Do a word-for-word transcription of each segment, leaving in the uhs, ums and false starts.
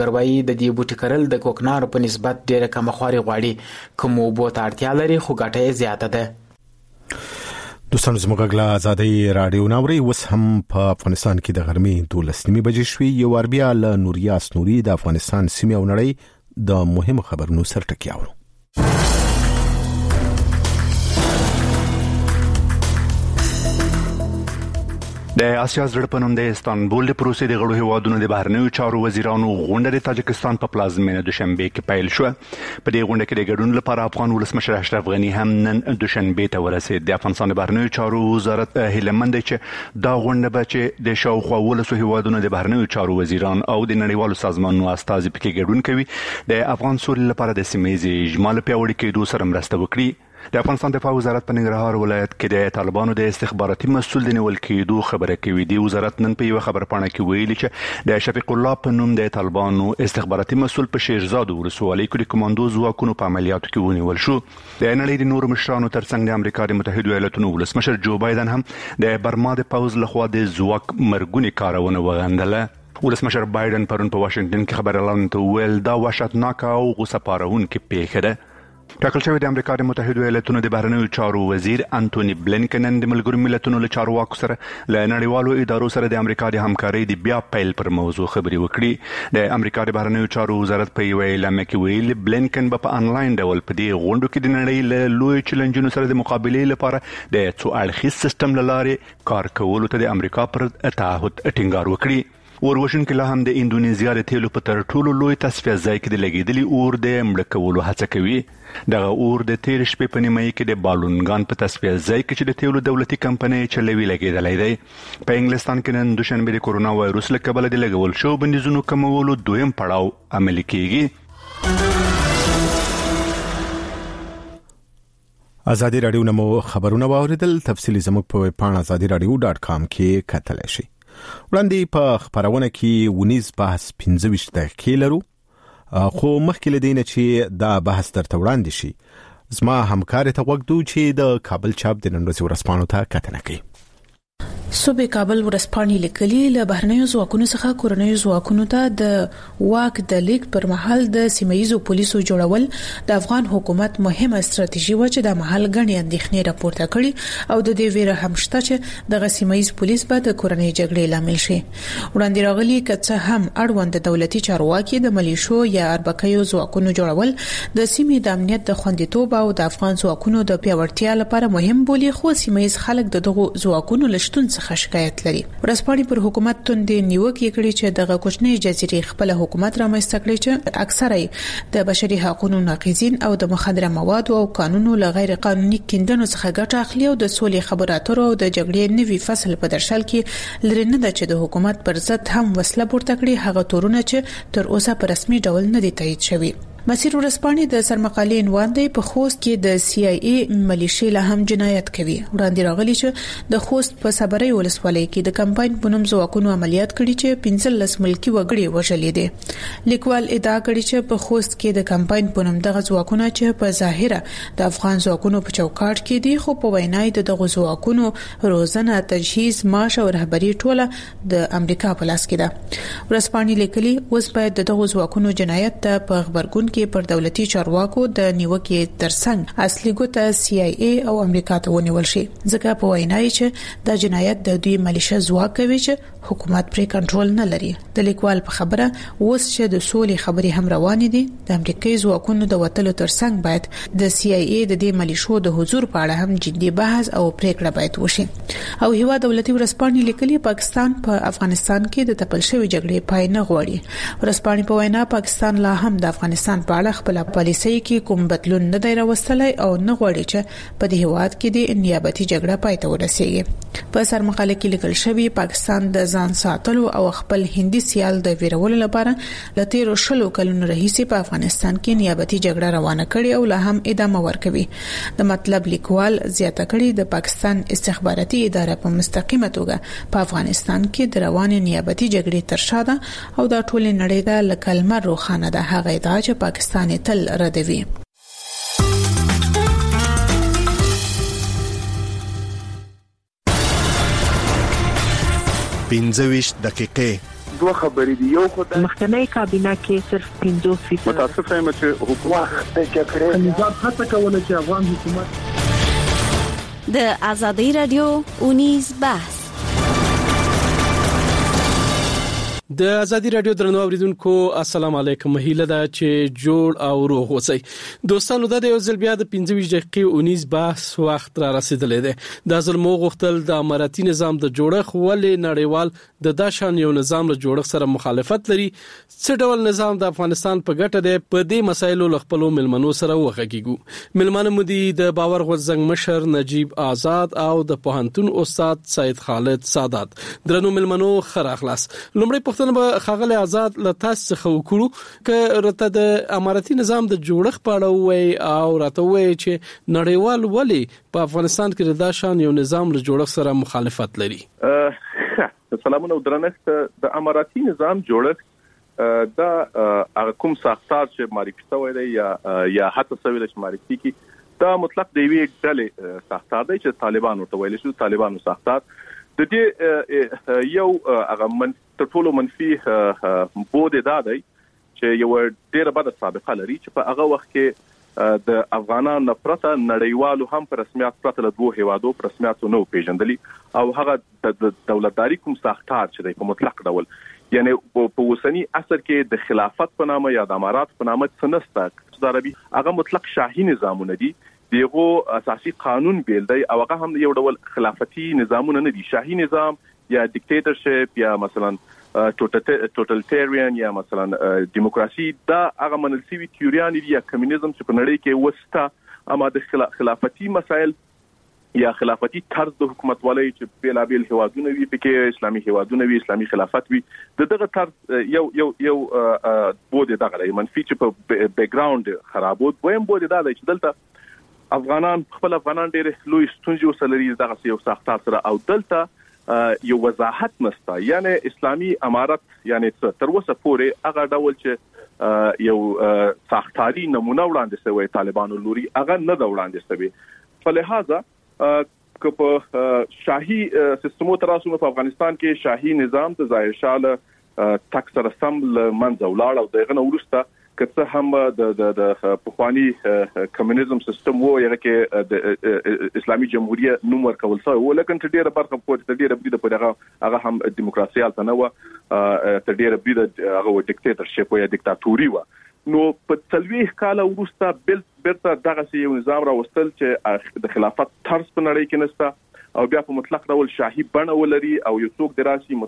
ګروایي د دې بوټي کرل د کوکنارو په نسبت ډېره کمخواري غواړي، کوم اوبو ته اړتیا لري خو ګټه یې زیاته ده. دوستان زموږ له آزادۍ رادیو ناوري اوس هم په افغانستان کې د غرمې دولس نیمې بجې شوې. یو وار بیا له نوریاس نوري د افغانستان سیمې او نړۍ د مهمو خبرونو سرټکي اورو. د آسیا زړه په نوم د استانبول د پروسې د غړو هیوادونو د بهرنیو چارو وزیرانو غونډه د تاجکستان په پلازمینه دوشنبه کې پیل شو. په دې غونډه کې د ګډون لپاره افغان ولسمشر اشرف غنی هم نن دوشنبه ته ورسید. د افغانستان د بهرنیو چارو وزارت هیلمند چې دا غونډه به چې د شاوخوا ولسو هیوادونو د بهرنیو چارو وزیران او د نړیوالو سازمانونو استازي پکې ګډون کوي، د افغان سولې لپاره د سیمې اجمال پیاوړي کېدو سره مرسته وکړي. د افغانستان دفاع وزارت په ننګرهار ولایت کې د طالبانو د استخباراتي مسؤل د نیول کېدو خبره کوي. د وزارت نن په یو خبر پاڼه کې ویلي چې د شفیق الله په نوم د طالبانو استخباراتي مسؤل په شیرزاد ولسوالۍ کې د کمانډو ځواکونو په عملیاتو کې ونیول شو. د نړۍ د نورو مشرانو ترڅنګ د امریکا د متحده ایالاتونو ولسمشر جو بایدن هم د برما د پوز لخوا د ځواک مرګونی کارونه وغندله. ولسمشر بایدن پرون په واشنگټن کې خبريالانو ته ویل دا وحشتناک او غوسه پارونکې پیښه ده. ټاکل شوی د امریکا د متحده ایالاتونو د بهرنیو چارو وزیر انټونی بلینکن د ملګرو ملتونو له چارواکو سره له نړیوالو ادارو سره د امریکا د همکارۍ د بیا پیل پر موضوع خبرې وکړي. د امریکا د بهرنیو چارو وزارت په یو اعلامیه کې ویلي بلینکن به په انلاین ډول په دې غونډو کې د نړۍ له لوی چیلنجونو سره د مقابلې لپاره د څو اړخیز سیستم له لارې کار کولو ته د امریکا پر تعهد ټینګار وکړي. وروشن کې لا هم د انډونیزیا د تیلو په تر ټولو لوی تصفیه ځای کې د لګیدلي اور د مړ کولو هڅه کوي. دغه اور د تیر شپې په نیمایي کې د بالونګان په تصفیه ځای کې چې د تیلو دولتي کمپنۍ چلوي لګیدلی دی. په انګلستان کې نن دوشنبه د کورونا وایروس له کبله د لګول شو بندیزونو کمولو دویم پړاو عملي کیږي. آزادي رادیو نمو خبرونه واوریدل. تفصیلی زموږ په ویب پاڼه آزادي رادیو ډاټ کام کې کتلی شئ. وړاندې په خبرونه کې ونیز بحث پنځه ویشت دقیقې لرو، خو مخکې له دې نه چې دا بحث درته وړاندې شي زما همکار ته غوږ دو چې د کابل چاپ د نن ورځې ورځپاڼو ته کتنه کوي. صوبې کابل ورځپاڼې لیکلي له بهرنیو ځواکونو څخه کورنیو ځواکونو ته د واک د لیک پر مهال د سیمایي پولیسو جوړول د افغان حکومت مهمه ستراتیژي و چې د محل غني اندېښنې راپورته کړي او د دې ویره هم شته چې د سیمایي پولیس به د کورنۍ جګړې لامل شي. وړاندې راغلي کڅه هم اړوند د دولتي چارواکي د ملیشو یا اربکیو ځواکونو جوړول د سیمې د امنیت د خوندیتوب او د افغان ځواکونو د پیاوړتیا لپاره مهم بولي، خو سیمایي خلک دغه ځواکونو لشتون څخه شکایت لري. ورځپاڼې پر حکومت توندې نیوکې کړي چې دغه کوچنی جزیرې خپل حکومت رامنځته کړي چې اکثره د بشري حقوقو ناقضین او د مخدره موادو او قانونو له غیر قانوني کیندنو څخه ګټه اخلي او د سولې خبرو اترو او د جګړې نوي فصل په درشل کې لري نه ده چې د حکومت پر ضد هم وسله پورته کړي، هغه تورونه چې تر اوسه په رسمي ډول نه دي تایید شوي. مسیر ورځپاڼې د سرمقالې عنوان دی په خوست کې د سی آی ای ملیشي له هم جنایت کوي. وړاندې راغلي چې د خوست په صبري ولسوالۍ کې د کمپاین په نوم ځواکونو عملیات کړي چې پنځلس ملکی وګړي وژلي دي. لیکوال ادعا کړي چې په خوست کې د کمپاین په نوم دغه ځواکونه چې په ظاهره د افغان ځواکونو په چوکاټ کې دي، خو په وینای د دغه ځواکونو روزنه، تجهیز، معاش او رهبری ټوله د امریکا په لاس کې ده. ورځپاڼې لیکلي اوس باید دغه ځواکونو جنایت ته په خبرګون کې پر دولتي چارواکو د نیوکې ترڅنګ اصلي ګوته سی آی ای او امریکا ته ونیول شي، ځکه په وینای چې د جنایت د دوی ملیشه ځواک کوي چې حکومت پرې کنټرول نه لري. د لیکوال په خبره اوس چې د سولې خبرې هم روانې دي، د امریکایي ځواکونو د وټلو ترڅنګ باید د سی آی ای د دې ملیشو د حضور په اړه هم جدي بحث او پریکړه باید وشي. او هوا دولتي ورځپاڼې لیکلي پاکستان په افغانستان کې د تپل شوی جګړې پای نه غواړي. ورځپاڼې په وینا پاکستان لا هم د افغانستان په اړه خپل پالیسۍ کې کوم بدلون نه دی راوستلی او نه غواړي چې په دې هیواد کې د نیابتي جګړه پای ته ورسیږي. په سرمقاله کې لیکل شوی پاکستان د ځان ساتلو او خپل هندي سیال د ویرولو لپاره ل تیرو شلو کلونو راهیسې په افغانستان کې نیابتي جګړه روانه کړې او لا هم ادامه ورکوي. د مطلب لیکوال زیاته کړي د پاکستان استخباراتي اداره په مستقیمه توګه په افغانستان کې د روانې نیابتي جګړې تر شا ده او دا ټول نړۍ ته لکلمه روخانه ده. هغه ادعا چې پاکستان تل ردوي. پنځه ویشت دقیقې دوه خبرې دي. یو خو د مخکنی کابینه کې صرف پنځوس فیصد متاسف یم چې حکومت د جګړې نظام هڅه کوله چې افغان حکومت د ازادي رادیو اونیز بحث. د ازادي رادیو درنو اوریدونکو السلام علیکم. هیله ده چې جوړ او روغ اوسئ. دوستانو د یو ځل بیا د پنځه ویشت دقیقې اونیز بحث وخت را رسیدلې ده. د ظلم غوښتل د اماراتي نظام د جوړښت ولې نړیوال د داشان یو نظام له جوړښت سره مخالفت لري. څه ډول نظام د افغانستان په ګټه ده په دې مسایلو لخپلو ملمنو سره وغږیږو. ملمنو مدي د باور غوځنګ مشر نجیب آزاد او د پوهنتون استاد سید خالد سادات. درنو ملمنو خیر اخلاص. لومړی پښتنه به خاغله آزاد له تاسو څخه وکړو ک رته د اماراتي نظام د جوړښت په اړه وای او راته وای چې نړیوال ولی په افغانستان کې د داشان یو نظام له جوړښت سره مخالفت لري. سلامونه درنښت. د اماراتي نظام جوړښت دا هغه کوم ساختار چې معرفي شوی دی یا یا حتی شوی دی چې معرفي کی دا مطلق دی وی ډلې ساختار دی چې طالبان ورته ویل شو طالبانو ساختار. د دې یو هغه من ټولو منفي بود دا دی چې یو ډېر بد سابقه لري چې په هغه وخت کې د افغانانو نفرت نړیوالو هم په رسمیت پرته له دوه هیوادو په رسمیت نو پیژندلي او هغه د دولتداري کوم ساختار چې دی په مطلق ډول یعنی په اوسنی عصر کې د خلافت په نامه یا د امارات په نامه څنسته د عربي هغه مطلق شاهي نظامونه دي. دیغه اساسي قانون بیل دی او هغه هم یو ډول خلافتی نظامونه نه دي. شاهي نظام یا دیکټیټرشپ یا مثلا ټوټلیټریان یا مثلا دیموکراسي دا هغه منل سوي تیوریان دي یا کمیونیزم چې په نړۍ کې وسته اما د خلافتی مسایل یا خلافتی طرز د حکومت والي چې بیل بیل هوادونه وي پکې اسلامي هوادونه وي اسلامي خلافت وي دغه طرز یو یو یو بوده دغه منفي چې په بیک ګراوند خرابوت ویم بوده دا چې دلته افغانان خپل افغانان ډېر لوی ستونزې وسلري دغه یو ساختار سره او دلته یو وضاحت نشته. یعنی اسلامي امارت یعنی تر اوسه پورې هغه ډول چې یو ساختاري نمونه وړاندې شوی طالبانو لوري هغه نه دا وړاندې شوی. فلهذا که په شاهي سیستمو تراسو په افغانستان کې شاهي نظام د ظاهر شاه تک سره سم منځ ولاړ او دغه نو ورسته کته هم د د پخوانی کمیونیزم سیستم وو یغه کې د اسلامي جمهوریت نوم ورکول شوی و لکه تر ډیره برخه په تر ډیره بده په دغه هغه هم دیموکراسي الته نه و تر ډیره بده هغه ډیکټیټرشپ یا دیکتاتوري و. نو په تلويخ کاله ورسته بل برته دغه یو نظام راوستل چې د خلافت طرز په نړۍ کې نسته او بیا په مطلق ډول شاهي بڼه ولري او یو څوک دراسي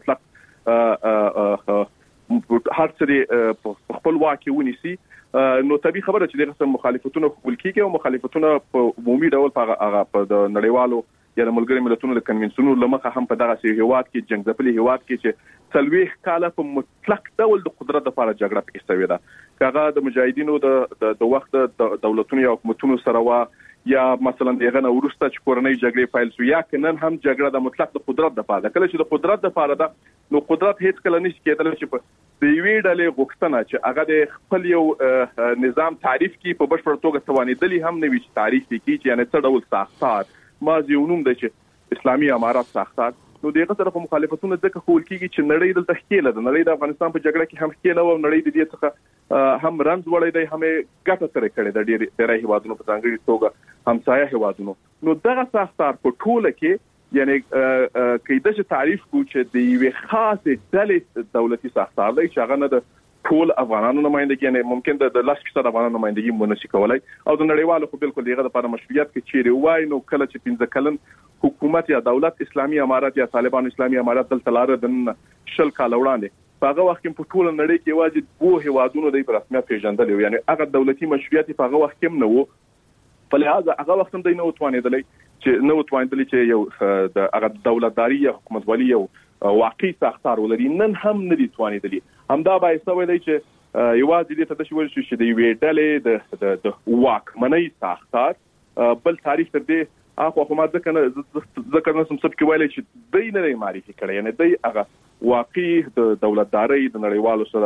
مطلق هر څه په خپل واکي ونیسي. نو طبي خبره چې دغه مخالفتونه خپل کیږي او مخالفتونه په عمومي ډول په هغه په نړیوالو یا د ملګری ملتونو د کنونسیونو لمخه هم په دغه سي هیواد کې جنگ ځپلي هیواد کې چې تلويخ کاله په مطلق ډول د قدرت لپاره جګړه پکې شوې ده. هغه د مجاهدینو د د وخت د دولتونو یا حکومتونو سره وا یا مثلا دغه نو ورسته چې کورنۍ جګړې فایل شو یا کنن هم جګړه د مطلق د قدرت لپاره کله چې د قدرت لپاره ده نو قدرت هیڅ کله نشي کېدل چې په د یوې ډلې غوښتنه چې هغه د خپل یو نظام تعریف کی په بشپړ توګه توانیدلی هم نه وي چې تعریف کی چې یعنی څه ډول ساختار ما زیونوم د چې اسلامي امارات ساختار. نو دغه طرف مخالفتونه ځکه خول کیږي چې نړۍ دلته ښکیله ده. نړۍ د افغانستان په جګړه کې هم ښکیله او نړۍ د دې څخه هم رمز وړي دی هم ګټه سره کړي د ډېر ډېر هیوادونو په ځانګړي توګه همسایه هیوادونو. نو دغه ساختار په ټوله کې یعنی کیده چې تعریف کو چې د یوې خاصه ډلې دولتي ساختار دی چې هغه نه د ټول افغانانو نمائندګي نه ممکن د لاس کې افغانانو نمائندګي مونږ نشي کولای او د نړیوالو خو بالکل دغه لپاره مشروعیت کې چیرې وای نو کله چې پنځه کلن حکومت یا دولت اسلامي امارات یا طالبان اسلامي امارات دلته لار د شل کال وړاندې په هغه وخت کې په ټول نړۍ کې واجب وو هیوادونو د رسمیت پیژندل یعنی هغه دولتي مشروعیت په هغه وخت کې نه وو. په لهدا هغه وخت هم د نو توانیدلې چې نو توانیدلې چې یو د هغه دولتداري یا حکومتولي یو واقعي ساختار ولري نن هم نه دي توانیدلې. همدا باعث ویلای چې یوازې دې ته د شول شي د یوې ډلې د د واک منۍ ساختار بل تاریخ تر دې اخو خو ما ځکه نه ځکه نه سم څه کې ویلای چې دای نه معرفي کړي یعنی دای هغه واقعي د دولتداري د نړیوالو سره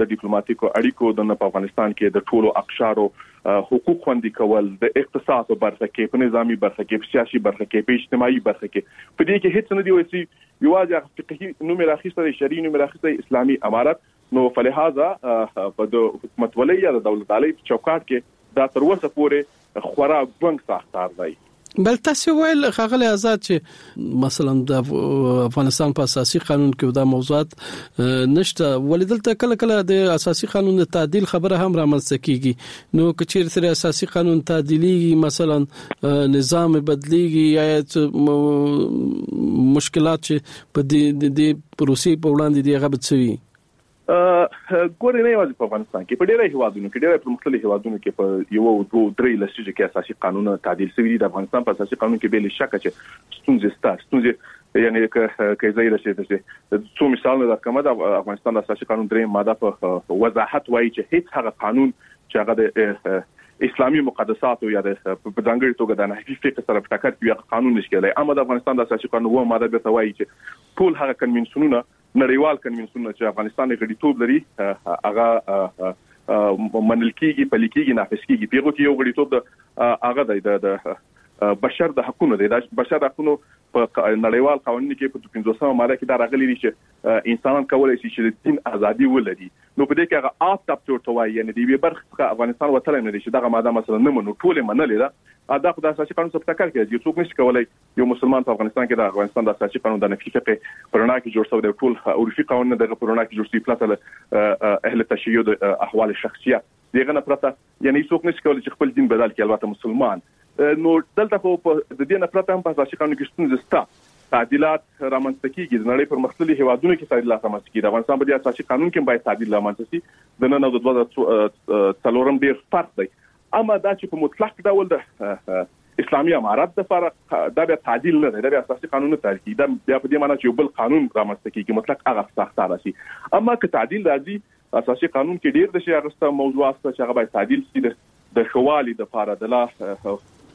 د ډیپلوماټیکو اړیکو د په افغانستان کې د ټولو اقشارو حقوق خوندي کول، د اقتصاد په برخه کې، په نظامی برخه کې، په سیاسي برخه کې، په اجتماعي برخه کې، په دې کې هیڅ نه دی وایي یوازې فقهي نوم راخیسته شرعي نوم راخیسته اسلامي امارت. نو فلهذا په د حکومت ولې یا د دولت علی چوکاټ کې دا تر اوسه پورې خورا ګونګ ساختار دی. بل تاسو ویل خغل آزاد چې مثلا د افغانستان په اساسي قانون کې دا موضوعات نشته، ولیدلته کله کله د اساسي قانون د تعدیل خبره هم رامنځته کیږي. نو کچیر سره اساسي قانون تعدیلی مثلا نظام بدلیږي یا مشکلات چې په دې د پروسې په وړاندې دی هغه بڅوي. ګورې نه یوازې په افغانستان کې، په ډېرو هیوادونو کې، ډېرو پرمختللي هیوادونو کې په یو دوه درې لسیزو کې اساسي قانون تعدیل شوی دی. د افغانستان په اساسي قانون کې بل شک چې ستونزې ستاسو ستونزې یعنی که زه یې رسېږم چې څو مثال نه درکمه د افغانستان د اساسي قانون درې ماده په وضاحت وایي چې هیڅ هغه قانون چې هغه د اسلامي مقدساتو یا د په ځانګړي توګه د نهجي فقه سره په ټکر کې قانون نشي کېدای. اما د افغانستان د اساسي قانون و ماده به وایي چې ټول هغه کنوینسیونونه، نړیوال کنوینسیونونه چې افغانستان یې غړیتوب لري هغه منل کېږي، پلي کېږي، نافذ کېږي. پیغو کې یو غړیتوب د هغه د بشر د حقوقو دی، د بشر د حقوقو په نړیوال قوانینو کې په پنځوسمه ماده کې دا راغلي دي چې انسانان کولای شي چې د دین ازادي ولري. نو په دې کې هغه آت تپټور توای یعنی د یوې برخه افغانستان وتلای نه دي چې دا ماده مثلا نه منو ټول منلې ده. دا خو د اساسي قانون څخه ټکر کوي. یو څوک نشي کولای یو مسلمان په افغانستان کې د افغانستان د اساسي قانون د نفي فقه پرنا کې جوړ شوی دی، ټول عرفي قانون د پرنا کې جوړ شوی پلاته اهل تشیع د احوال شخصیه دغه نه پرته یعنی څوک نشي کولای چې خپل دین بدل کړي، البته مسلمان. نو دلته خو په د دې نه پرته هم په اساسي قانون کې ستونزې شته. تعدیلات رامنځته کیږي، د نړۍ پر مختلفو هیوادونو کې تعدیلات رامنځته کیږي. د افغانستان په دې اساسي قانون کې باید تعدیل رامنځته شي. د نن او د دوه هزار څلورم ډیر فرق دی. اما دا چې په مطلق ډول د اسلامي امارات د فرق دا بیا تعدیل نه دی، دا بیا اساسي قانون نه تعدیل کیږي. دا بیا په دې معنی چې یو بل قانون رامنځته کیږي، مطلق هغه ساختار شي. اما که تعدیل راځي اساسي قانون کې ډیر د شي هغه موضوعات چې هغه باید تعدیل شي د خوالي د لپاره د لا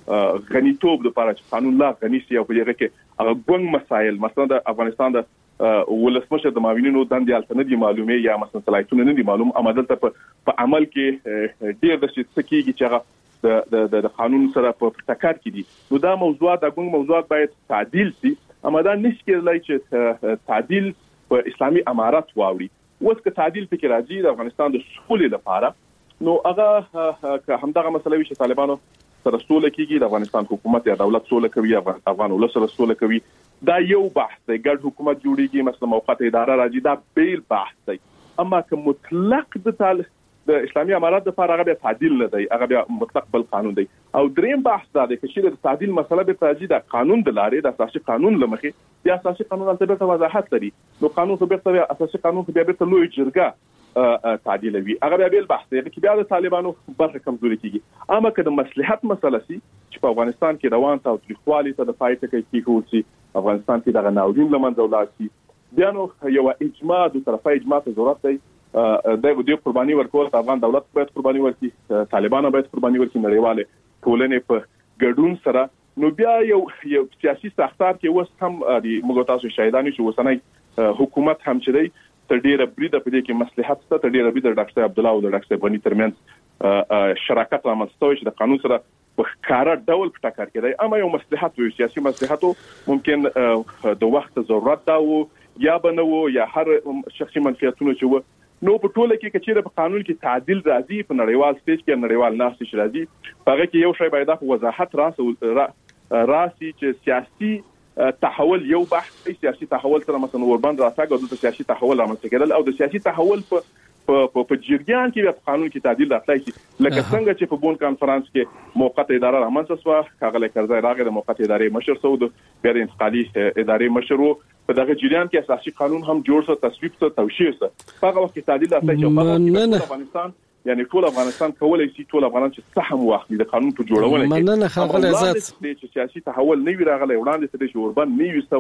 غنیتوب د لپاره چې قانون لا غنی شي او په دې کې هغه ګونګ مسایل مثلا د افغانستان د ولسمشر د معاونینو دندې الټنه معلومه یا مثلا صلاحیتونه نه دي معلوم، اما دلته په عمل کې ډیر د څه کېږي چې هغه د د قانون سره په ټکر کې دي. نو دا موضوعات د ګونګ موضوعات باید تعدیل شي، اما دا نشي کېدای چې تعدیل په اسلامي امارات واوړي. اوس که تعدیل فکر راځي د افغانستان د سولې لپاره، نو هغه که همدغه مسله وي چې طالبانو سره سوله کیږي، د افغانستان حکومت یا دولت سوله کوي، افغان ولس سره سوله کوي، دا یو بحث دی. ګډ حکومت جوړیږي، مثلا موقته اداره راځي، دا بیل بحث دی. اما که مطلق د تعال د اسلامي امارات د لپاره هغه تعدیل نه دی، هغه بیا مطلق بل قانون دی. او دریم بحث دا دی چې د تعدیل مسله به راځي د قانون د لارې د اساسي قانون لمخې، د اساسي قانون البته وضاحت لري. نو قانون خو به اساسي قانون خو بیا به لوی جرګه تعدیلوي، هغه بیا بیل بحث دی چې بیا د طالبانو برخه کمزوري کیږي. اما که د مصلحت مسله سي چې په افغانستان کې روان تاوتریخوالي ته د پای ټکی کیږي، افغانستان کې دغه ناورین لمنځه ولاړ شي، بیا نو یو اجماع د طرفه اجماع ته ضرورت دی. د دې قرباني ورکول افغان دولت باید قرباني ورکړي، طالبان باید قرباني ورکړي، نړیواله ټولنې په ګډون سره. نو بیا یو یو سیاسي ساختار کې اوس هم د موږ تاسو شاهدانی شو وسنۍ حکومت هم چې دی تر ډیره بریده په دې کې مصلحت ته تر ډیره بریده ډاکټر عبد الله او ډاکټر بني ترمنځ شراکت رامنځته شي د قانون سره په کار ډول په ټکر کې دی. اما یو مصلحت وي، سیاسي مصلحت ممکن د وخت ضرورت دا وو یا بنو یا هر شخصي منفعتونه چې وو. نو په ټوله کې کچېره په قانون کې تعدیل راځي، په نړیوال سټیج کې نړیوال ناس شي راځي، هغه کې یو شی باید د وضاحت راسي راسي چې سیاسي تحول یو بحث دی. سیاسي تحول سره مثلا اوربند راتګ او د سیاسي تحول رامنځته کېدل او د سیاسي تحول په په په جریان کې په قانون کې تعدیل راتلای شي، لکه څنګه چې په بون کانفرنس کې موقته اداره رامنځته شو، کاغله کرزای راغی د موقته ادارې مشر سو، د بیا د انتقالي ادارې مشر وو. په دغه جریان کې اساسي قانون هم جوړ شو، تصویب شو، توشیح شو. هغه وخت تعدیل راتلای شي په افغانستان، یعنی ټول افغانستان کولای شي ټول افغانان چې سهم واخلي د قانون په جوړولو کې. مننه خغل عزت چې سیاسي تحول نه وی راغلی وړاندې ته چې اوربند نه وي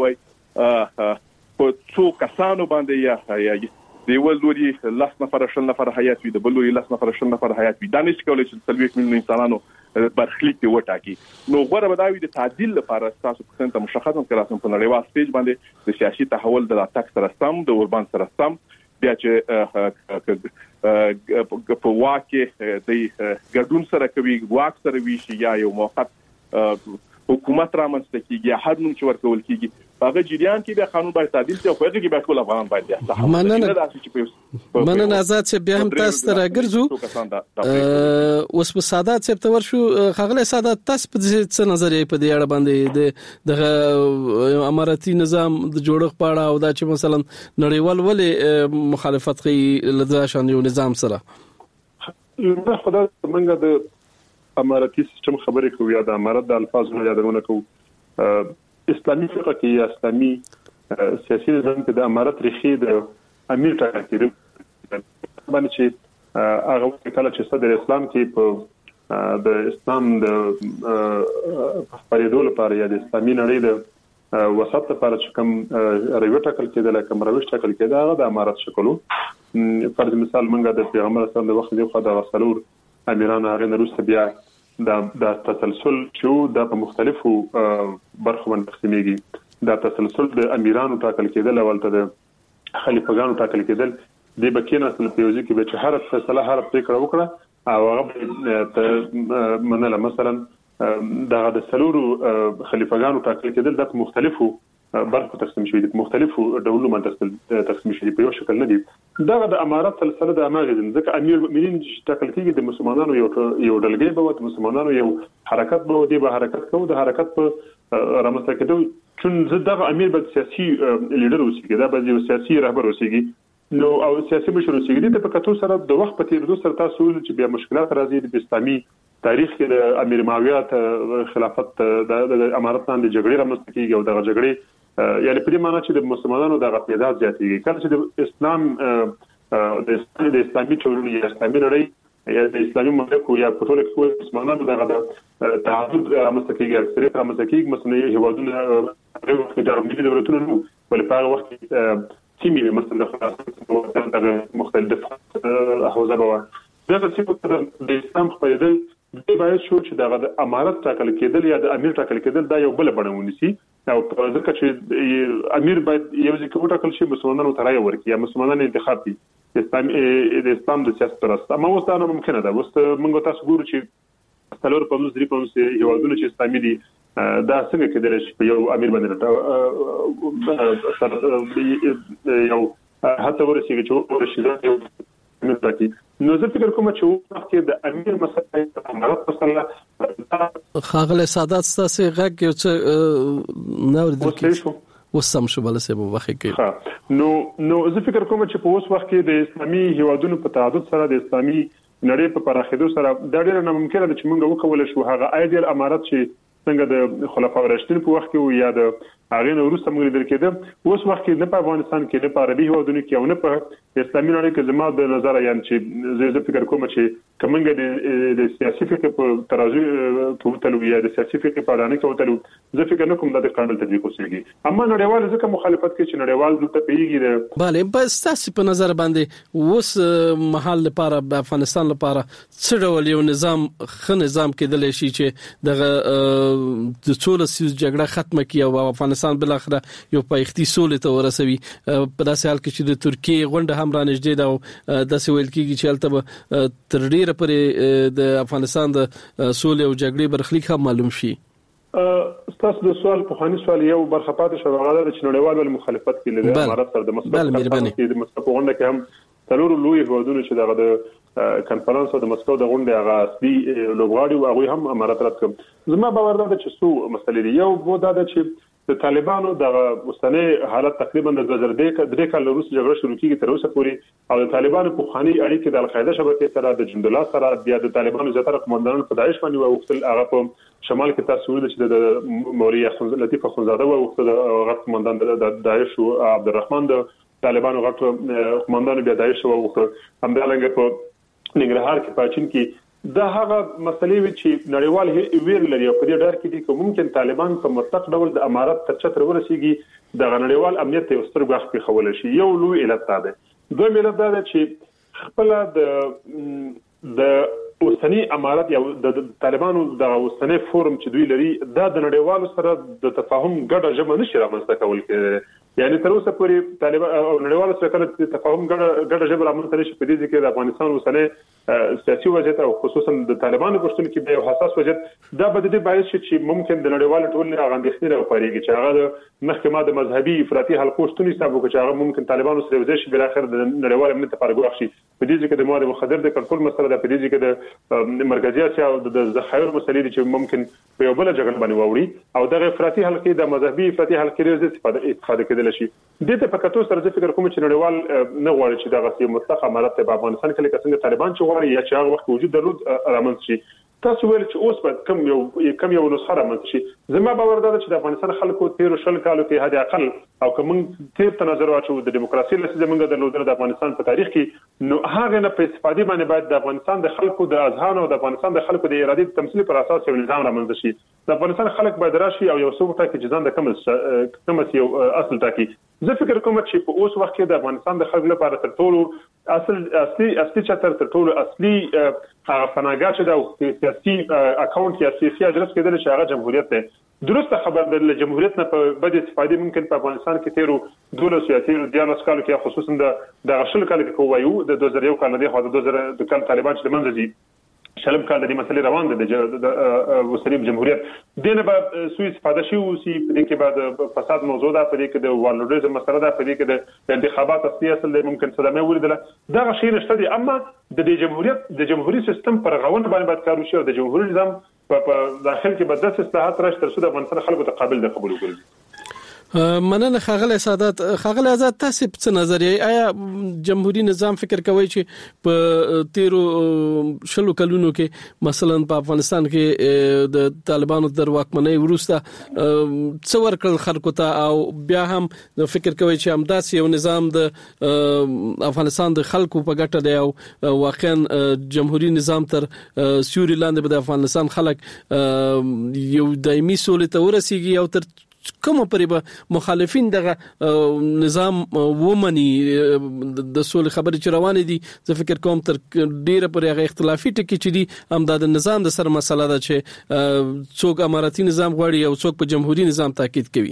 سوی په څو کسانو باندې یا دی ولوري لاس نفر شل نفر حیات وي، د بلوري لاس نفر شل نفر حیات وي. دا نشي کولای چې څلوېښت میلیون انسانانو برخلیک دی وټاکي. نو غوړه بداوي د تعدیل لپاره تاسو په څنګه مشخصه کړئ په نړیوال سټیج باندې د سیاسي تحول د اتاک سره سم، د اوربند سره سم بیا چې په واکه د ګډون سره کوي واک سره ویشي یا یو موقت حکومت رامنځته کیږي هر نوم چې ورکول کیږي هغه جریان کې به قانون باید تعدیل شي او هغه کې به ټول افغانان باید مننه مننه آزاد چې بیا هم تاسو ته راګرځو اوس په سادات چې تور شو خغله سادات تاسو په څه نظریه په دې اړه باندې د اماراتي نظام د جوړښت په اړه او دا چې مثلا نړیوال ولې مخالفت کوي لدا شان یو نظام سره نه خدای څنګه د اماراتي سیستم خبرې کوي یا د امارات د الفاظونو یادونه کوي اسلامي فقه کې یا اسلامي سیاسي نظام کې د امارات ریښې د امیر ټاکل کېږي باندې چې هغه کله چې صدر اسلام کې په د اسلام د خپرېدو لپاره یا د اسلامي نړۍ د وسط لپاره چې کوم روي ټاکل کېدل کوم روي ټاکل کېدل هغه د امارات شکلو فرض مثال منګه د پیغمبر صلی الله علیه وسلم د وخت د رسول امیران هغه نورسته بیا د د تسلسل چې د په مختلفو برخو باندې تقسیمېږي د تسلسل د امیرانو ټاکل کېدل او د خلیفګانو ټاکل کېدل د بکینه اصل پیوزي کې به هر فیصله هر پریکړه وکړه او هغه منله مثلا د سلورو خلیفګانو ټاکل کېدل د مختلفو برخو تقسیم شوی دي مختلفو ډولونو باندې تقسیم شوی دي په یو شکل نه دي دا د امارات سلسله د اماغه ځکه امیر المؤمنین چې ټاکل کېږي د مسلمانانو یو یو ډلګي به د مسلمانانو یو حرکت به دی به حرکت کوي د حرکت په رامنځته کېدو چې دا امیر به سیاسي لیډر اوسېږي دا به یو سیاسي رهبر اوسېږي نو او سیاسي مشر اوسېږي د پکاتو سره د وخت په تیریدو سره تاسو چې بیا مشکلات راځي د اسلامي تاریخ کې د امیر معاویه خلافت د امارات باندې جګړې رامنځته کېږي او د جګړې یعنی په دې معنی چې د مسلمانانو د غفلت زیاتېږي کله چې د اسلام د اسلامي ټولنې یا اسلامي نړۍ یا د اسلامي مملکت یا په ټول کې مسلمانانو د تعهد رامنځته کېږي اکثریت رامنځته کېږي مثلا یو هیوادونه هغه وخت د عربي دولتونو نو ولې په هغه وخت سیمې مثلا د مختلف حوزه به دا چې د اسلام خپلېدل د باید شو چې د امارت ټاکل کېدل یا د امیر ټاکل کېدل دا یو بل بڼه ونیسي او ځکه چې امیر باید یو ځکه وټاکل شي مسلمانانو ته رائے ورکړي یا مسلمانان انتخاب کړي اسلام د اسلام د سیاست پرست اما اوس دا نه ممکنه ده اوس موږ تاسو ګورو چې څلور په نوز لري په نوز یو ډول چې اسلامي دي دا څنګه کېدل شي په یو امیر باندې یو هڅه ورسیږي چې ورشي یو امیر تاکي نو زه فکر کوم چې وخت کې د امیر مسله امارات مسله خاغله سادات ستاسو غږ یو څه نو د وسم شو بل څه په وخت کې نو نو زه فکر کوم چې په اوس وخت کې د اسلامي هیوادونو په تعدد سره د اسلامي نړۍ په پراخېدو سره دا ډېر نه ممکنه ده چې موږ وکول شو هغه ایدل امارات چې څنګه د خلفای راشدین په وخت کې یا د هغه نو وروسته موږ لیدل کېده اوس وخت کې نه په افغانستان کې نه په عربي هیوادونو کې او نه په اسلامي نړۍ کې زما د نظر یان چې زه فکر کوم چې کومنګ د سیاسي فکر په ترازو په تلو یا د سیاسي فکر په اړه نه کوتلو زه فکر نه کوم د قانون تطبیق وسیږي اما نړیوال ځکه مخالفت کوي چې نړیوال دلته پیږي bale بس تاسو په نظر باندې اوس محل لپاره د افغانستان لپاره څه ډول یو نظام خ نظام کېدل شي چې د د څولس جګړه ختمه کړي او افغانستان بل اخره یو پایښتي سولې ته ورسوي په داسې حال کې چې د ترکیه غونډه هم رانږدې ده او داسې ویل کېږي چې البته تر ډیره پورې د افغانستان د سولې او جګړې برخلیک هم معلوم شي تاسو د سوال په خاني سوال یو برخه پاتې شو غواړم چې نړیوال ول مخالفت کې لري امارات سره د مسلمان کې د مسلمان غونډه کې هم څلور لوی هیوادونو چې دغه د کانفرنس او د مسکو د غونډې هغه اصلي لوبغاړي او هغه هم امارات رات کوم زما باور ده چې څو مسلې دي یو بو دا چې د طالبانو د اوسنۍ حالت تقریبا د دوه زره درې کال وروسته جګړه شروع کیږي تر اوسه پورې او د طالبانو په خاني اړیکې د القاعده شبکې سره د جندولا سره بیا د طالبانو زیاتره قومندانان په داعش باندې وختل هغه په شمال کې تاسو ولید چې د مولوی لطیف اخونزاده وختل هغه قومندان د داعش او عبدالرحمن د طالبانو غټ قومندان بیا داعش وختل همدارنګه په ننګرهار کې پاچین کې دا هغه مسلې وی چې نړیوال ویل لري په دې ډار کې دي چې ممکن طالبان په مطلق ډول د امارات تر چتر ورسیږي د نړیوال امنیت یو ستر غاښ کې خول شي یو لوی علت ده دوی علت ده چې خپل د د اوسنی امارات یا د طالبانو د اوسنی فورم چې دوی لري دا د نړیوالو سره د تفاهم ګډه جمع نشي رامنځته کول کې یعنی تر اوسه پورې طالبان او نړیوال سره کله تفاهم ګډه ګډه ژبه رامنځته نشي په دې کې د افغانستان اوسنۍ سیاسي وضعیت او خصوصا د طالبانو پښتون کې به حساس وضعیت دا به د باعث شي چې ممکن د نړیوال ټولنې غندښتنه راوپاريږي چې هغه د محکمه د مذهبي افراطي حلقو شتون حساب وکړي چې هغه ممکن طالبانو سره وځي چې بل اخر د نړیوال امنیت لپاره ګواښ شي په دې کې د مواد مخدر د کنټرول مسله ده په دې کې د مرکزی اسیا او د ذخایر مسلې چې ممکن په یو بل جګړه باندې ووري او د افراطي حلقې د مذهبي افراطي حلقې لري استفاده استفاده کېدل شي د ته فقط سره د فکر کوم چې نړیوال نه غواړي چې دغه سیمه مطلق امارات په افغانستان کې لکه څنګه طالبان چې غواړي یا چې هغه وخت وجود درلود رامنځته شي تاسو ویل چې اوس په کم یو کم یو نسخه رامنځته شي زما باور ده چې د افغانستان خلکو تیر شل کالو کې هدا اقل او کوم تیر تنظر واچو د دیموکراسي لسه زمونږ درلودل د افغانستان په تاریخ کې نو هغه نه په استفادې باندې باید د افغانستان د خلکو د اذهان او د افغانستان د خلکو د ارادې تمثيل پر اساس یو نظام رامنځته شي د افغانستان خلک باید راشي او یو څه ټاکي چې ځان د کوم کوم یو اصل ټاکي زه فکر کوم چې په اوس وخت کې د افغانستان د خلکو لپاره تر ټولو اصل اصلي اصلي چتر تر ټولو اصلي فناګا چې د سیاسي اکاونټ یا سیاسي اجرس کېدل چې هغه جمهوریت دی درسته خبر د جمهوریت نه په بده استفادې ممکن په افغانستان کې تیرو دولس یا تیرو دیارلس کالو کې خصوصا د د غشل کال کې کوایو د دوه زره یو کال نه دی خو د دوه زره د کال طالبان چې منځ دي شلم کال د مسلې روان دي د وسلیم جمهوریت دنه به سوي استفاده شي او سي په دې کې بعد فساد موضوع ده په دې کې د والډیزم مسله ده په دې کې د انتخابات اصلي اصل ممکن صدمه ولیدله دا شی نشته دي اما د دې جمهوریت د جمهوریت سیستم پر غون باندې باید کار وشي او د جمهوریت نظام په داخل کې بدل اصلاحات راشي تر څو د افغانستان خلکو ته قابل د قبول وګرځي مننه خاغله سادات خاغله آزاد تاسو په نظریه آیا جمهوریت نظام فکر کوي چې په تیرو شلو کلونو کې مثلا په افغانستان کې د طالبانو در واکمنۍ وروسته څور کل خلکو ته او بیا هم فکر کوي چې همداس یو نظام د افغانستان د خلکو په ګټه دی او واقعا جمهوریت نظام تر سیوري لاندې د افغانستان خلک یو دایمي سولې ته ورسیږي او تر کوم پرې به مخالفین دغه نظام ومني د سولې خبرې چې روانې دي زه فکر کوم تر ډیره پرې هغه اختلافي ټکي چې دي هم د نظام د سر مسله ده چې څوک اماراتي نظام غواړي او څوک په جمهوریت نظام تاکید کوي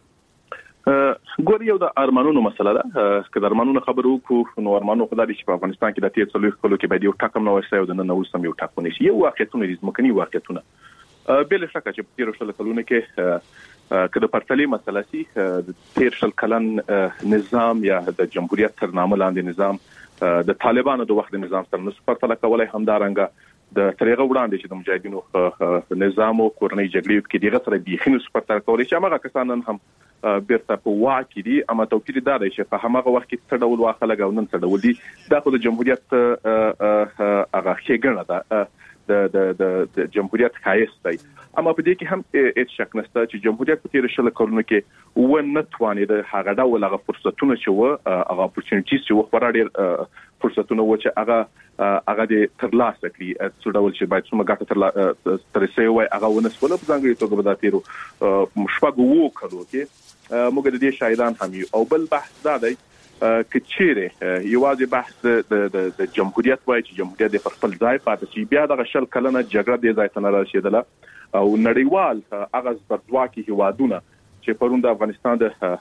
ګور یو د ارمانونو مسله ده که د ارمانونو خبرو وکړو نو ارمانو خدای چې په افغانستان کې د تیر څلور کلو کې باید یو ټاکم نو وسه او د نن اوس هم یو ټاکونه شي یو واقعیتونه دي مکني واقعیتونه بل شکه چې تیر شل کلونه کې کله پرتلې مسله سي د تیر شل کلن نظام یا د جمهوریت تر نامه لاندې نظام د طالبانو د وخت نظام سره نس پرتله کولای همدارنګه د طریقه وړاندې چې د مجاهدینو نظام او کورنۍ جګړې کې دغه سره بيخینو پرتله کولای چې هغه کسان هم بیرته په واکې دي اما توپیر دا دی چې په هغه وخت کې څه ډول واخله او نن څه ډول دي دا خو د جمهوریت هغه ښېګڼه ده د د د جمهوریت خایست دی اما په دې کې هم هیڅ شک نشته چې جمهوریت په تیر شل کلونو کې و نه توانید هغه ډول هغه فرصتونه چې و هغه اپورچونټیز چې و خورا ډېر فرصتونه و چې هغه هغه د ترلاسه کړي څو ډول چې باید څومره ګټه تر ترسه وای هغه ونسول په ځانګړي توګه به دا تیرو مشفق وو کړو کې موږ د دې شاهدان هم یو او بل بحث دا دی کچېره یوازې بحث د د جمهوریت وای چې جمهوریت د خپل ځای پاتې شي بیا د شل کلنه جګړه د ځای ته نه رسیدله او نړیوال هغه زبردواکي هوادونه چې پرون د افغانستان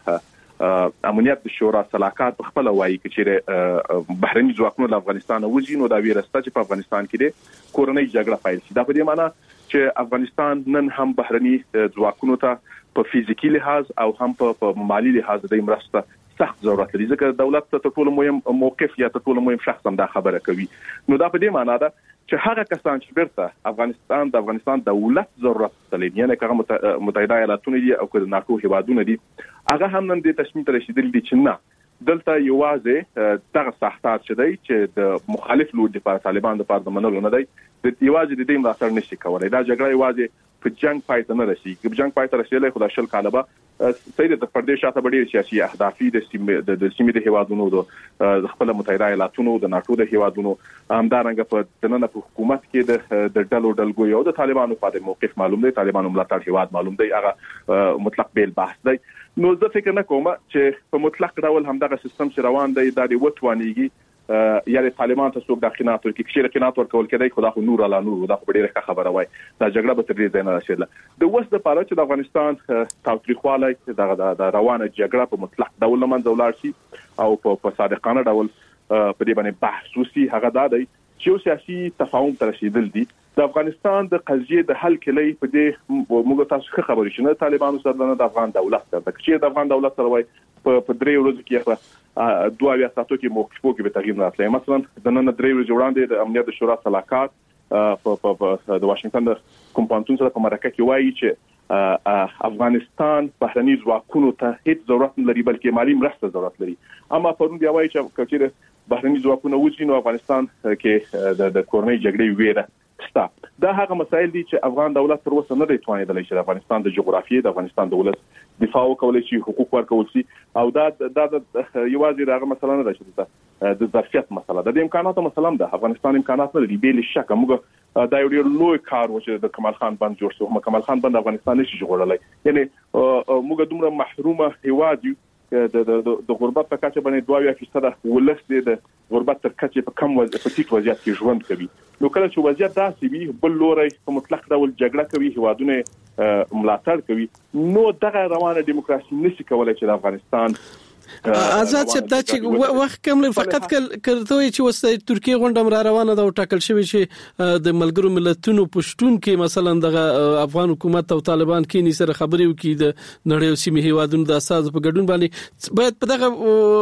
د امنیت د شورا صلاحات په خپل وایي چې بهرني ځواکونه د افغانستان وځي نو دا ویرسته چې په افغانستان کې د کورنۍ جګړه پیل شي دا په دې معنی چې افغانستان نن هم بهرني ځواکونو ته په فزیکی لحاظ او هم په مالی لحاظ د مرسته سخت ضرورت لري ځکه دولت ته ټول مهم موقف یا ټول مهم شخص هم دا خبره کوي نو دا په دې معنی ده چې هغه کسان چې بیرته افغانستان د افغانستان دولت ضرورت لري یعنی هغه متحده ایالاتونه دي او د ناتو هیوادونه دي هغه هم نن د تصمیم ته رسیدل دي چې نه دلته یوازې دغه سختات چې دی چې د مخالف لور د طالبان د پاره منلو نه دی د یوازې د دې ملاتړ نشي کولای دا جګړه یوازې په جنگ پای ته نه رسیږي په جنگ پای ته رسیدل خو د شل کاله به سید د پردیش شاته ډېر سیاسي اهدافي د سیمې د سیمې د هیوادونو د خپل متحده ایالاتونو د ناتو د هیوادونو همدارنګه په دننه په حکومت کې د د ډلو ډلګو یو د طالبانو په موقف معلوم دی طالبانو ملاتړ هیواد معلوم دی هغه مطلق بیل بحث دی نو زه فکر نه کوم چې په مطلق ډول همدغه سیستم چې روان دی دا دی وټوانیږي یا د طالبان ته څوک د خنات ورکړي چې خنات ورکول کېدای خو دا خو نور علا نور دا خو ډیره خبره وای دا جګړه به تر دې ځای نه رسېدله د وس د پاره چې د افغانستان تاوتریخوالی د روانه جګړه په مطلق ډول نه منځ ولاړ شي او په صادقانه ډول په دې باندې بحث وشي هغه دا دی چې سیاسي تفاهم ته رسیدل دي د افغانستان د قضیې د حل کلی په دې موږ تاسو ښه خبرې شنه طالبانو سره نه د افغان دولت سره د چې د افغان دولت سره وای په درې ورځې کې دوه یا ساتو کې موقفو کې به تغییر راتلی مثلا د نن درې ورځې وړاندې د امنیت شورا صلاحکار په د واشنگټن د کوم پانتون سره په مرکه کې وایي چې افغانستان بهرني ځواکونو ته هیڅ ضرورت نه لري بلکې مالی مرسته ضرورت لري اما پرون بیا وایي چې کچېره بهرني ځواکونه وځي نو افغانستان کې د کورنۍ جګړې ویره ستا دا هغه مسایل دي چې افغان دولت تر اوسه نه دی توانیدلی چې د افغانستان د جغرافیې د افغانستان د ولس دفاع وکولای شي حقوق ورکول شي او دا دا یوازې هغه مسله نه ده چې د ظرفیت مسله ده د امکاناتو مسله ده افغانستان امکانات نه لري بې شک موږ دا یو ډېر لوی کار و چې د کمال خان بند جوړ شو کمال خان بند افغانستان نشي جوړولای یعنی موږ دومره محرومه هیواد یو د د د غربت په کچه باندې دوه یا فیصد ولس د غربت تر کچه په کم وضعیت په ټیټ وضعیت کې ژوند کوي نو کله چې وضعیت داسې وي بل لوري په مطلق ډول جګړه کوي هیوادونه ملاتړ کوي نو دغه روانه دیموکراسي نشي کولای چې د افغانستان آزاد صاحب دا چې وخت کم لري فقط کړته وي چې وسه ترکیه غونډه را روانه ده او ټاکل شوی چې د ملګرو ملتونو پښتون کې مثلا د افغان حکومت او طالبان کې نسره خبرې وکړي د نړۍ سیمه هیوادونو د اساس په ګډون باندې باید په دغه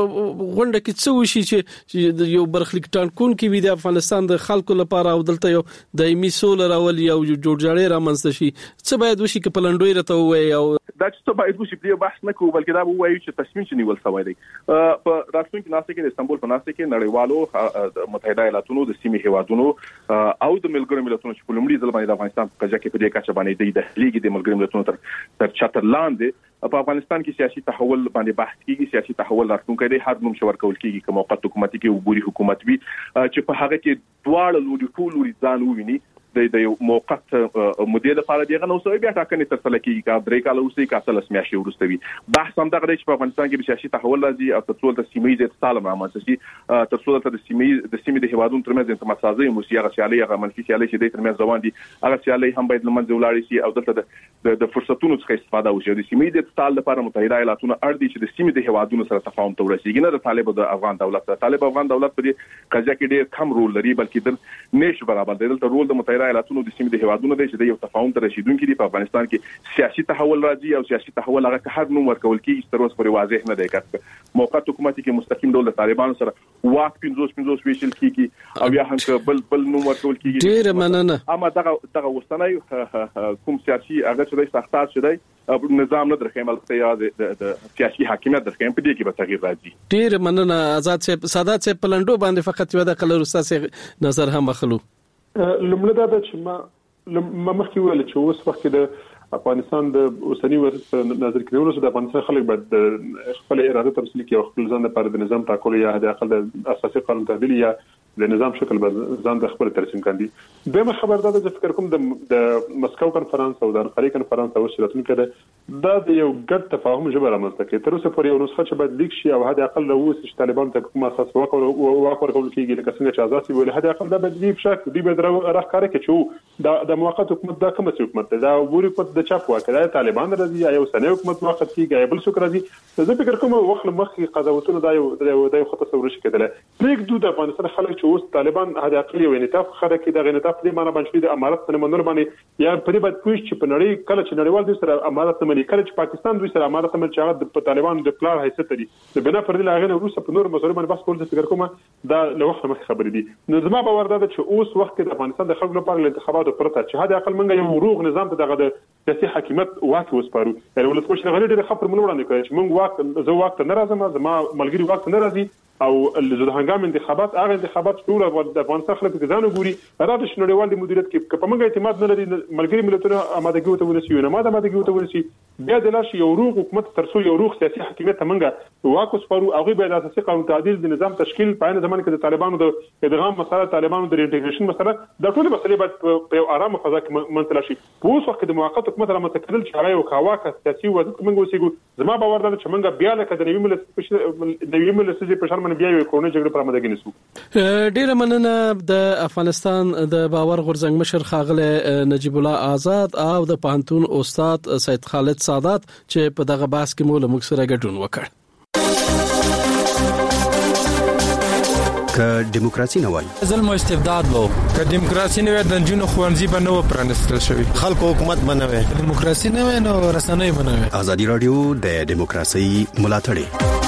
غونډه کې څه وشي چې یو برخلیک ټاکون کې وي د افغانستان د خلکو لپاره او دلته یو دایمي سول راولي او جوړجاړي رامنځته شي څه باید وشي چې پلانډوي راته وایي او دا چې باید وشي په بحث نه کوو بلکې دا وایي چې تصمیم چې نیول شوی دی په راتلونکي ناسته کې د استانبول په ناسته کې نړیوالو متحده ایالاتونو د سیمې هیوادونو او د ملګرو ملتونو چې په لومړي ځل باندې د افغانستان په قضیه کې په دې کچه باندې د لیګي د ملګرو ملتونو تر تر چتر لاندې په افغانستان کې سیاسي تحول باندې بحث کیږي سیاسي تحول راتلونکي دی هر نوم شور کول کیږي کوم موقت حکومت کې وګوري حکومت وي چې په هغه کې دواړه لوري ټول لوري ځان وویني د یو موقت مدیر لپاره دیغه نو سوي بیا ټاکنې تر څلې کې کا درې کال وروسته کا څلس میاشتې وروسته وي بحث هم دغه چې په افغانستان کې سیاسي تحول راځي او تر څو د سیمې د تعلم رامنځته شي تر څو د سیمې د سیمې د هیوادونو ترمنځ انتماس سازي موسیقي غسیالي هغه منفي سیالي چې د ترمنځ روان دي هغه سیالي هم باید لمنځه ولاړ شي او دلته د فرصتونو څخه استفاده وشي د سیمې د تعلم لپاره متحده ایالاتونو اړ دي چې د سیمې د هیوادونو سره تفاهم ته ورسیږي نه د طالب د افغان دولت سره طالب افغان دولت په دې قضیه کې ډېر کم رول لري بلکې د نش برابر دی دلته رول د متحده ایالاتونو د سیمې هیوادونو دی چې د یو تفاهم ته رسیدونکي دي په افغانستان کې سیاسي تحول راځي او سیاسي تحول هغه که هر نوم ورکول کیږي تر اوسه پورې واضح نه دی که موقت حکومت کې مستقیم ډول د طالبانو سره واک پنځوس پنځوس ویشل کیږي او یا هم بل بل نوم ورکول کیږي ډیر مننه اما دغه دغه وستنی کوم سیاسي هغه چې د سختات شوی نظام نه درخیم البته د سیاسي حاکمیت درخیم په دې کې به تغییر راځي ډیر مننه آزاد صاحب سادات صاحب پلانډو باندې فقط یو د قلر استاد نظر هم اخلو لمړه دا چې ما ما مخکې ویل چې اوس وخت کې د افغانستان د اوسنی وضعیت نظر کې ورسره د افغانستان خلک باید خپل اراده تمثيل کوي او خپل ځان لپاره د نظام ټاکلو یا د اقل د اساسي قانون تعدیل یا د نظام شکل به ځان د خپل ترسیم کاندي دغه خبر دا د فکر کوم د د مسکو کانفرنس او د انقره کانفرنس او شرطونه کړه دا د یو ګډ تفاهم جوړه رامنځته کوي تر اوسه پورې یو نسخه چې باید لیک شي او هدا اقل له اوس چې طالبان ته کوم اساس وکړ او واخور کول کیږي لکه څنګه چې ازاسي ویل هدا اقل دا به دی بشک دی به راخاره کې چې دا د موقت حکومت دا کوم څه حکومت دا وګوري په د چاپ واکړه طالبان راځي یا یو سنوي حکومت وخت کیږي بل څوک راځي زه فکر کوم وخت مخکې قضاوتونه دا یو د یو خطه تصور شي کېدل لیک دوه د افغانستان خلک چې اوس طالبان هدا اقل یو انعطاف خره کې د غنطاف دې معنی باندې د امارات سره منور باندې یا په دې باید پوښتنه چې په نړۍ کله چې نړیوال دوی سره امارات مني کله چې پاکستان دوی سره امارات مني چې هغه د طالبانو د پلان حیثیت لري د بنا پر دې لاغنه روسه په نور مسوري باندې بس کول فکر کوم دا له وخت مخکې خبرې دي نو زما باور ده چې اوس وخت د افغانستان د خلکو لپاره انتخاباتو پرته چې هدا اقل منګه یو روغ نظام ته دغه د سیاسي حکومت واک وسپارو یعنی ولسمشر غړي ډېر خبر منور نه کوي چې موږ واک زه واک ته نه راځم زما ملګری واک ته نه راځي او د هنګام انتخابات هغه انتخابات ټول د افغانستان خلک په ځانو ګوري راځي چې نړیوال د مدیریت کې په موږ اعتماد نه لري ملګری ملتونو آمادګي ته ونسي نه ماده آمادګي ته ونسي بیا د لاش یو روغ حکومت ترڅو یو روغ سیاسي حاکمیت منګه واکوس پرو هغه به د اساسي قانون تعدیل د نظام تشکیل په عین زمانه کې د طالبانو د ادغام مسله طالبانو د انټیګریشن مسله د ټول مسلې باید په آرامه فضا کې منتل شي. په اوس وخت کې د موقت حکومت را متکدل چې راي او کاواکه سیاسي وضعیت منګو سیګو زما باور ده چې منګه بیا لکه د نوی ملت د نوی ملت په شان من بیا یو کورونه جګړه پر آمادګي نسو. ډیره مننه د افغانستان د باور غورځنګ مشر خاغله نجیب الله آزاد او د پانتون استاد سید خالد سادات چې په دغه بحث کې مو له موږ سره ګډون وکړ. که دیموکراسي نه وای ظلم او استبداد وو، که دیموکراسي نه وای د جنونو خوانزي به نه و پرانستل شوی، خلکو حکومت بنوي، دیموکراسي نه وای نو رسنۍ بنوي. ازادي رادیو د دیموکراسي ملاتړ